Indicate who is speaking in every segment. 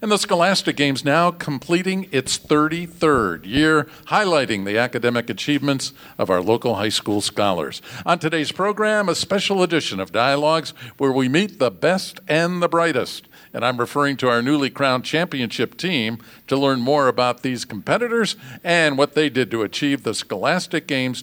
Speaker 1: And the Scholastic Games now completing its 33rd year, highlighting the academic achievements of our local high school scholars. On today's program, a special edition of Dialogues where we meet the best and the brightest. And I'm referring to our newly crowned championship team to learn more about these competitors and what they did to achieve the Scholastic Games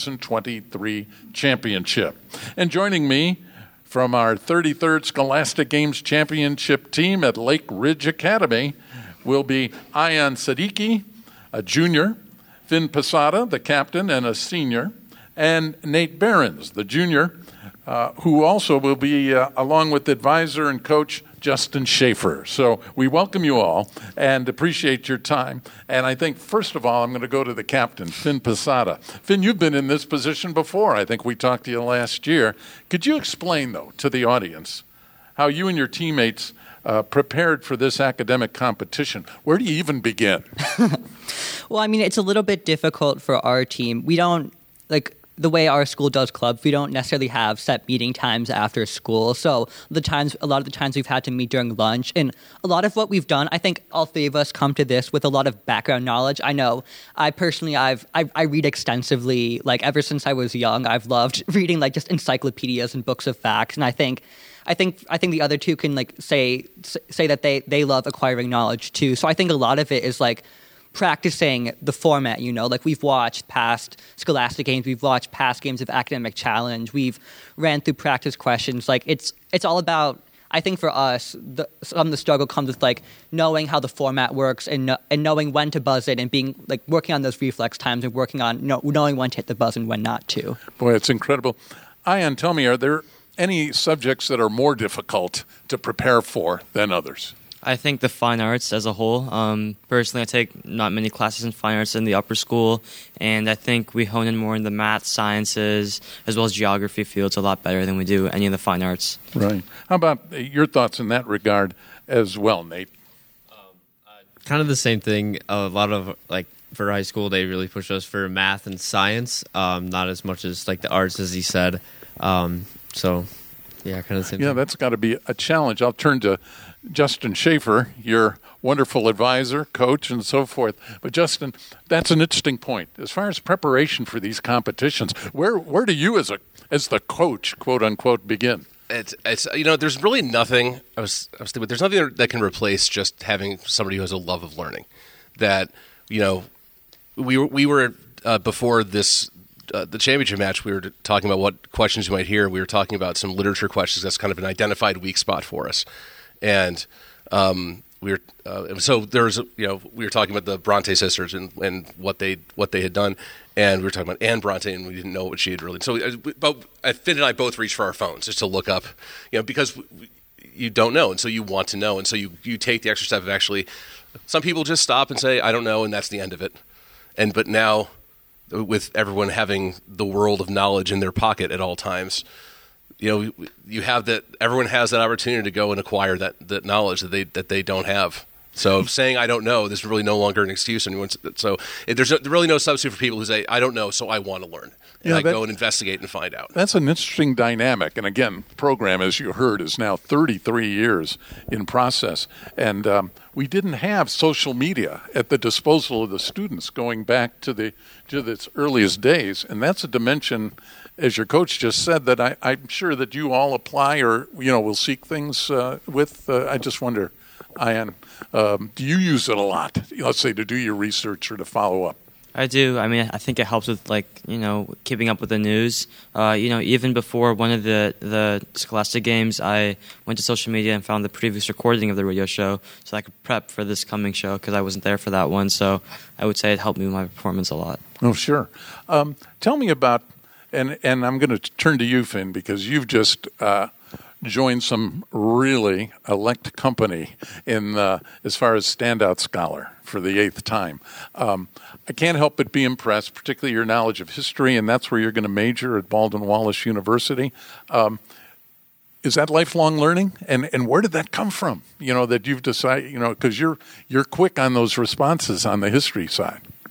Speaker 1: 2023 championship. And joining me from our 33rd Scholastic Games championship team at Lake Ridge Academy will be Ayan Siddiqui, a junior, Finn Posada, the captain and a senior, and Nate Behrens, the junior, who also will be along with advisor and coach Justin Schaefer. So we welcome you all and appreciate your time. And I think, first of all, I'm going to go to the captain, Finn Posada. Finn, you've been in this position before. I think we talked to you last year. Could you explain, though, to the audience how you and your teammates prepared for this academic competition? Where do you even begin?
Speaker 2: Well, I mean, it's a little bit difficult for our team. We don't, the way our school does clubs, we don't necessarily have set meeting times after school. So a lot of the times we've had to meet during lunch. And a lot of what we've done, I think all three of us come to this with a lot of background knowledge. I know I personally, I read extensively. Ever since I was young, I've loved reading just encyclopedias and books of facts. And I think the other two can say that they love acquiring knowledge too. So I think a lot of it is practicing the format, we've watched past Scholastic Games, we've watched past games of Academic Challenge, we've ran through practice questions. It's all about, I think for us, some of the struggle comes with knowing how the format works and knowing when to buzz it and being working on those reflex times and working on knowing when to hit the buzz and when not to.
Speaker 1: Boy, it's incredible. Ayan, tell me, are there any subjects that are more difficult to prepare for than others?
Speaker 3: I think the fine arts as a whole. Personally, I take not many classes in fine arts in the upper school, and I think we hone in more in the math, sciences, as well as geography fields a lot better than we do any of the fine arts.
Speaker 1: Right. How about your thoughts in that regard as well, Nate?
Speaker 4: Kind of the same thing. A lot of, for high school, they really push us for math and science, not as much as, the arts, as he said. So, yeah, kind of the same thing.
Speaker 1: Yeah, that's got to be a challenge. I'll turn to Justin Schaefer, your wonderful advisor, coach, and so forth. But Justin, that's an interesting point. As far as preparation for these competitions, where do you as the coach, quote unquote, begin?
Speaker 5: It's there's really nothing. I was thinking, there's nothing that can replace just having somebody who has a love of learning. That we were before this. The championship match, we were talking about what questions you might hear. We were talking about some literature questions. That's kind of an identified weak spot for us. And we were talking about the Bronte sisters and what they had done, and we were talking about Anne Bronte, and we didn't know what she had really. So, Finn and I both reached for our phones just to look up, because you don't know, and so you want to know, and so you take the extra step of actually. Some people just stop and say, "I don't know," and that's the end of it. But now, with everyone having the world of knowledge in their pocket at all times. You have that. Everyone has that opportunity to go and acquire that knowledge that they don't have. So saying I don't know, there's really no longer an excuse. So there's really no substitute for people who say I don't know, so I want to learn. And I go and investigate and find out.
Speaker 1: That's an interesting dynamic. And again, the program, as you heard, is now 33 years in process. And we didn't have social media at the disposal of the students going back to its earliest days. And that's a dimension, as your coach just said, that I'm sure that you all apply or, will seek things with. I just wonder, Ayan, do you use it a lot, let's say, to do your research or to follow up?
Speaker 3: I do. I mean, I think it helps with, keeping up with the news. Even before one of the Scholastic Games, I went to social media and found the previous recording of the radio show so I could prep for this coming show because I wasn't there for that one. So I would say it helped me with my performance a lot.
Speaker 1: Oh, sure. Tell me about, and I'm going to turn to you, Finn, because you've just joined some really elect company in as far as standout scholar for the 8th time. I can't help but be impressed, particularly your knowledge of history, and that's where you're going to major at Baldwin Wallace University. Is that lifelong learning? And where did that come from? That you've decided, because you're quick on those responses on the history side.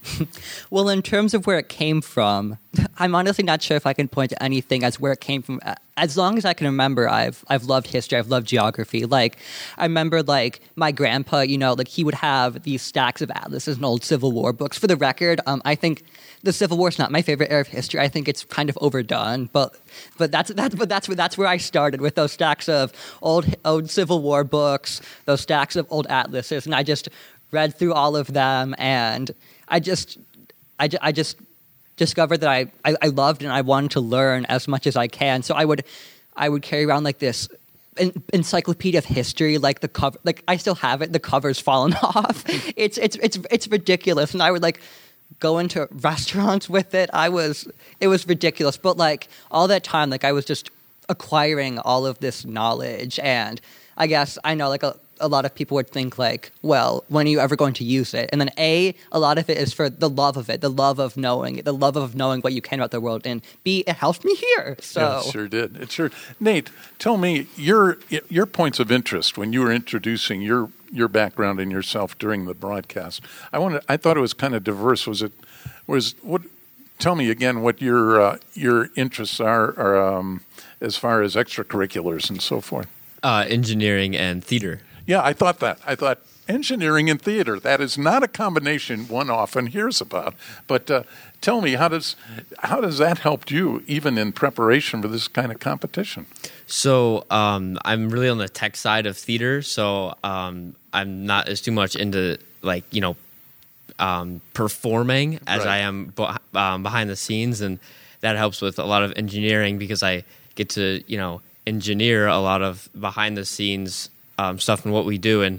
Speaker 2: Well, in terms of where it came from, I'm honestly not sure if I can point to anything as where it came from. As long as I can remember, I've loved history. I've loved geography. Like, I remember, like, my grandpa, like, he would have these stacks of atlases and old Civil War books. For the record, I think the Civil War is not my favorite era of history. I think it's kind of overdone. But that's where I started, with those stacks of old Civil War books, those stacks of old atlases, and I just read through all of them, and I just discovered that I loved and I wanted to learn as much as I can. So I would carry around like this encyclopedia of history, like the cover, like I still have it. The cover's fallen off. It's ridiculous, and I would like go into restaurants with it. It was ridiculous, but like all that time, like I was just acquiring all of this knowledge, and I guess I know like a lot of people would think like, well, when are you ever going to use it? And then a lot of it is for the love of it, the love of knowing what you can about the world, and B, it helped me here. So
Speaker 1: yeah, it sure did. It sure. Nate, tell me your points of interest when you were introducing your background and yourself during the broadcast. I thought it was kind of diverse. Tell me again what your interests are as far as extracurriculars and so forth.
Speaker 4: Engineering and theater.
Speaker 1: Yeah, I thought that. I thought engineering and theater, that is not a combination one often hears about. But tell me, how does that help you even in preparation for this kind of competition?
Speaker 4: So I'm really on the tech side of theater, so I'm not as too much into like, performing as
Speaker 1: Right.
Speaker 4: I am behind the scenes, and that helps with a lot of engineering because I get to, engineer a lot of behind the scenes stuff and what we do, and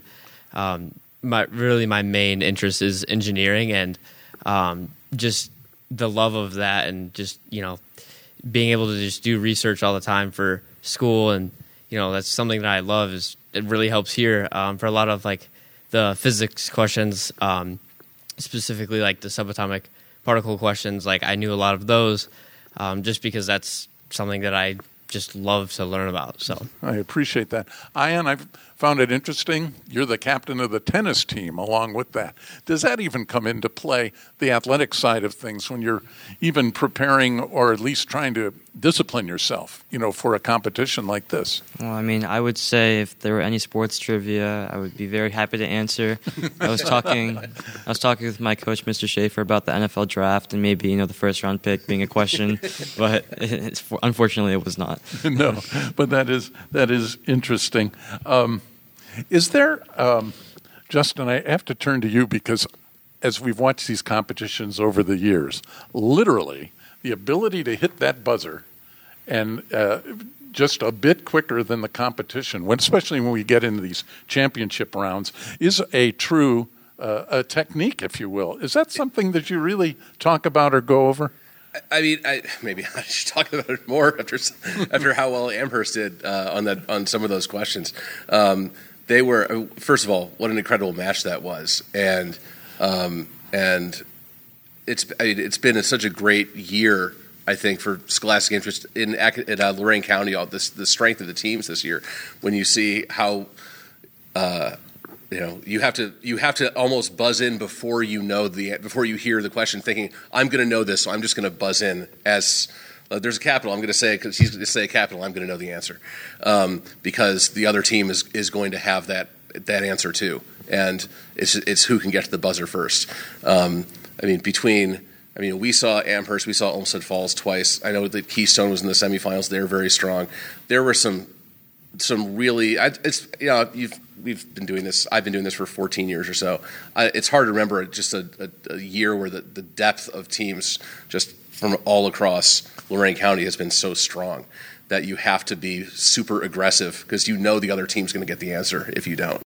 Speaker 4: my main interest is engineering, and just the love of that, and just being able to just do research all the time for school, and that's something that I love. It really helps here for a lot of like the physics questions, specifically like the subatomic particle questions. Like I knew a lot of those just because that's something that I just love to learn about. So
Speaker 1: I appreciate that. Ian, I've found it interesting. You're the captain of the tennis team along with that. Does that even come into play, the athletic side of things, when you're even preparing or at least trying to discipline yourself, for a competition like this?
Speaker 3: Well, I mean, I would say if there were any sports trivia, I would be very happy to answer. I was talking with my coach, Mr. Schaefer, about the NFL draft and maybe, the first round pick being a question, but unfortunately it was not.
Speaker 1: No, but that is interesting. Is there, Justin, I have to turn to you because as we've watched these competitions over the years, literally the ability to hit that buzzer and just a bit quicker than the competition, especially when we get into these championship rounds, is a true a technique, if you will. Is that something that you really talk about or go over?
Speaker 5: I mean, maybe I should talk about it more after how well Amherst did on some of those questions. They were, first of all, what an incredible match that was, and it's been such a great year, I think, for scholastic interest in Lorain County. The strength of the teams this year, when you see how you have to almost buzz in before before you hear the question, thinking I'm going to know this, so I'm just going to buzz in as. There's a capital. I'm going to say it because he's going to say a capital. I'm going to know the answer because the other team is going to have that answer too, and it's who can get to the buzzer first. We saw Amherst, we saw Olmsted Falls twice. I know that Keystone was in the semifinals. They're very strong. There were some really. We've been doing this. I've been doing this for 14 years or so. It's hard to remember just a year where the depth of teams just from all across Lorain County has been so strong that you have to be super aggressive because the other team's going to get the answer if you don't.